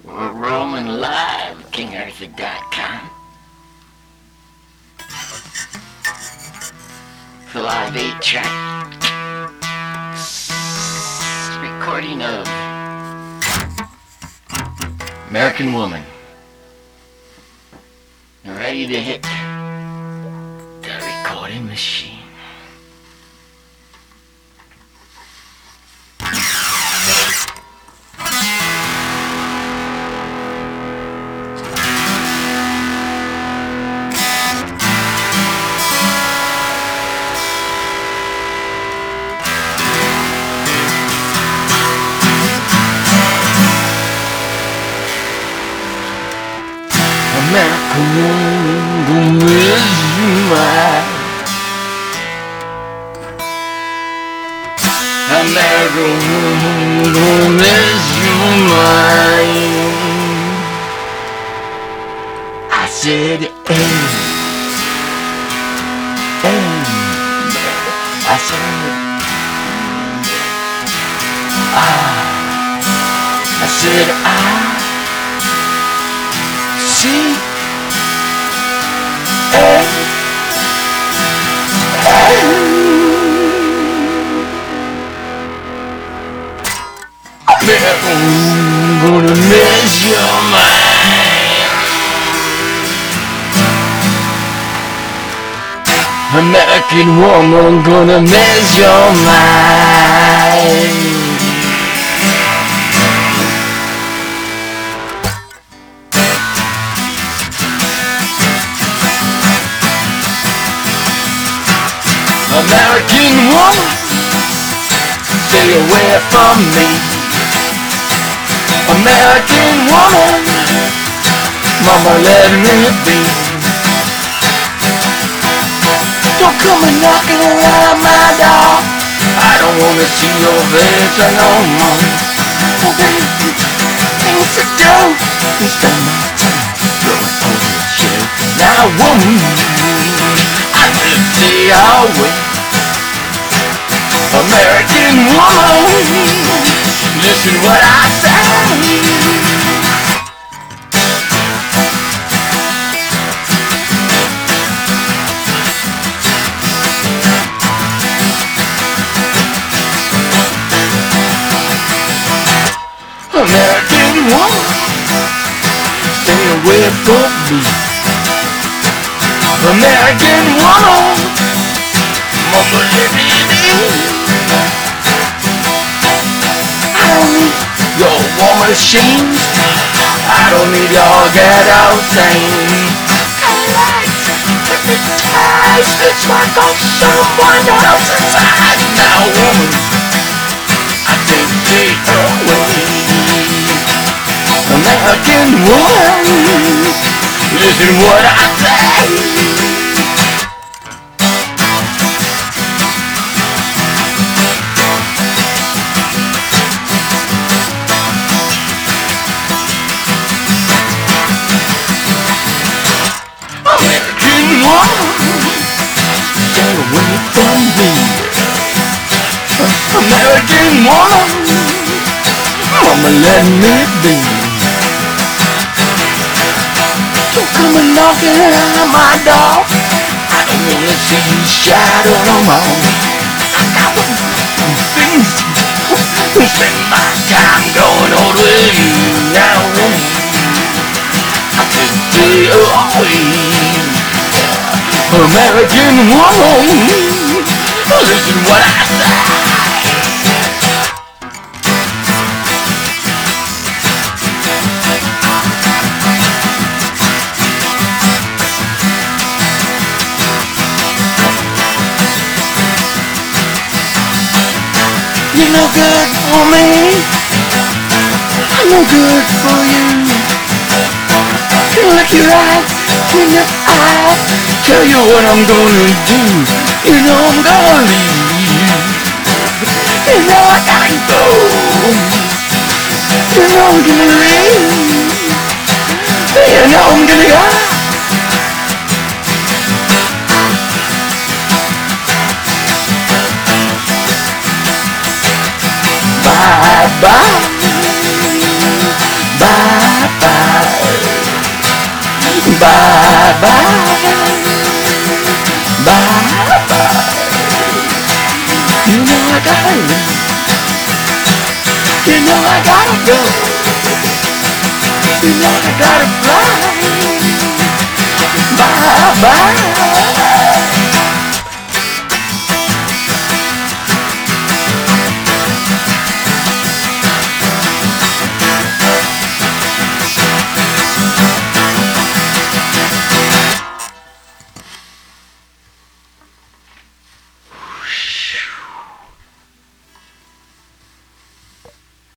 We're roaming live, KingArthur.com. The live 8-track recording of American Woman. Ready to hit the recording machine. American woman gonna miss you, man. American woman gonna miss you, man. I said, hey, I said, I said, see, I'm gonna miss your mind. American woman, gonna miss your mind. American woman, stay away from me. American woman, mama let me be. Don't come and knocking around my door. I don't wanna see your face no more. Oh baby, things to do is spend my time blowing bullshit. Now woman, I just stay away. American woman, listen what I say. American woman, stay away from me. American woman, mama let me be. I don't need your war machines. I don't need your ghetto things. I like it's like on someone else's eyes. Now woman, I think they away. American woman, listen what I say. American woman, stay away from me. American woman, mama let me be. Don't come and knocking around my door. I don't wanna see you shadow no more. I got things to spend my time going on with you. Now woman, I just stay away. American woman, listen what I say. You're no good for me, I'm no good for you. You look your eyes in your eyes, tell you what I'm gonna do. You know I'm gonna leave. You know I gotta go. You know I'm gonna leave. You know I'm gonna go. Bye bye. Bye. Bye bye. Bye bye. You know I gotta leave. You know I gotta go. You know I gotta fly. Bye bye.